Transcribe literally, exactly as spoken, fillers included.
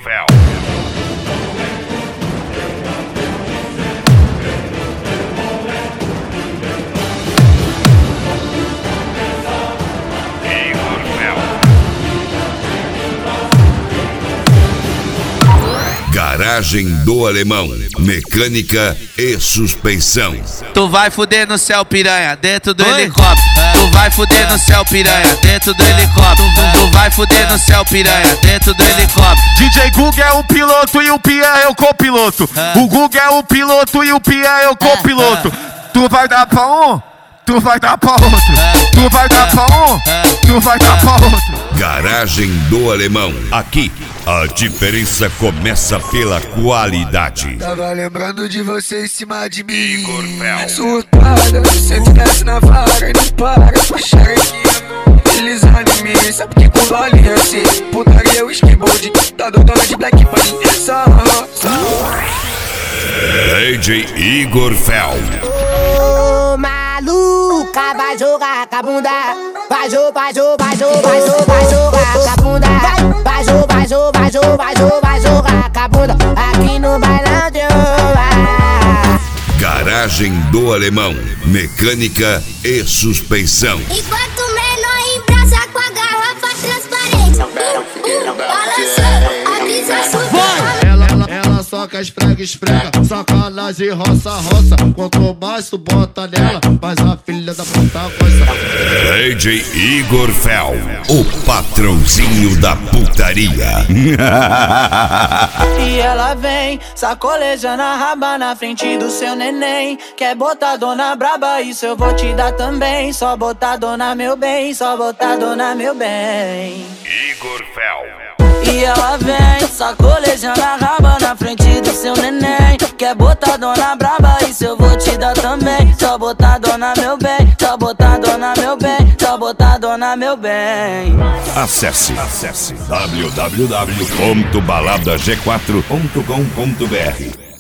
Fel. Garagem do Alemão, mecânica e suspensão. Tu vai fuder no céu, piranha, dentro do Oi? helicóptero. É. Tu vai fuder no céu, piranha, dentro do helicóptero. É. Tu vai fuder no céu, piranha, dentro do helicóptero. D J Guga é o piloto e o Pia é o copiloto. É. O Guga é o piloto e o Pia é o copiloto. É. Tu vai dar pra um, tu vai dar pra outro. É. Tu vai dar pra um, é. tu vai dar pra outro. Garagem do Alemão. Aqui, a diferença começa pela qualidade. Tava lembrando de você em cima de mim. Igor Fel. Surtada, sempre desce na vaga e não para. Puxar aqui, deslizando em mim. Sabe que com vale assim. Putaria, o skateboard. Tá dona de black bunny. Só, só. D J Igor Fel. Ô, maluca, vai jogar com a bunda. Vai jogar, vai jogar, vai jogar, vai jogar, vai jogar com a bunda. Vai jogar, vai jogar, vai jogar, vai jogar, vai jogar com a bunda. Aqui no bailão de Oba. Garagem do Alemão, mecânica e suspensão. Enquanto o menor embraça com a garrafa transparente. Balançando, a brisa subiu. Ela, ela, ela soca, esfrega, esfrega. Sacanagem, roça, roça. Quanto mais tu bota nela, mais a filha da puta gosta. D J Igor Fel, o patrãozinho da putaria. E ela vem, sacolejando a raba na frente do seu neném. Quer botar dona braba, isso eu vou te dar também. Só botar dona meu bem, só botar dona meu bem. Igor Fel. E ela vem, sacolejando a raba na frente do seu neném. Quer botar dona braba, isso eu vou te dar também. Só botar dona meu bem, só botar dona meu bem, só botar dona meu bem. Acesse, acesse w w w ponto balada g quatro ponto com ponto b r.